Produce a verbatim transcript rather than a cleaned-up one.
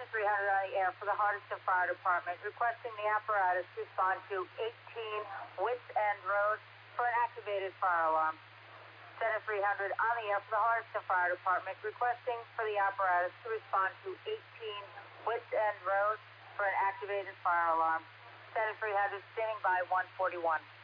three hundred on the air for the Hardiston Fire Department, requesting the apparatus to respond to eighteen Wits End Road for an activated fire alarm. Center three hundred on the air for the Hardiston Fire Department, requesting for the apparatus to respond to eighteen Wits End Road for an activated fire alarm. Center three hundred standing by one forty-one.